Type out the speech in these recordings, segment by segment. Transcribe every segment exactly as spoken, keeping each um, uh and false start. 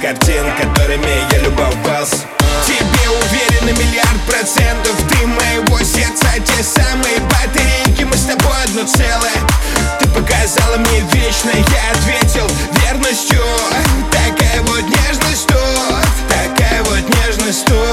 картин, которыми я любовался. Тебе уверен на миллиард процентов, ты моего сердца, те самые батарейки, мы с тобой одно целое. Ты показала мне вечно, я ответил верностью. Такая вот нежность тут, такая вот нежность тут.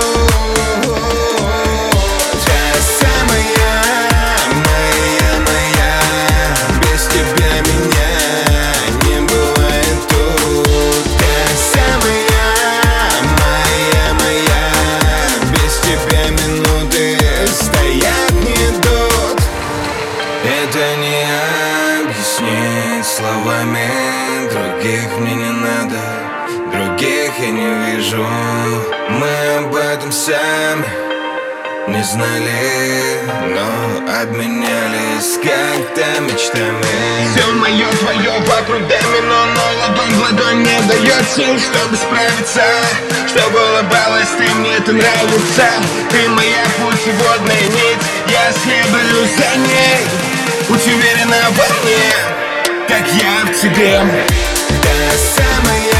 Та самая, моя, моя, без тебя меня не бывает тут. Та самая, моя, моя, без тебя минуты стоять не идут. Это не объяснить словами, других мне не надо, других я не вижу. Мы об этом сами не знали, но обменялись как-то мечтами. Все мое, твое вокруг домино, но ладонь в ладонь не дает сил, чтобы справиться. Чтобы улыбалась ты, мне это нравится. Ты моя путеводная нить, я следую за ней. Будь уверена во мне, как я в тебе. Та самая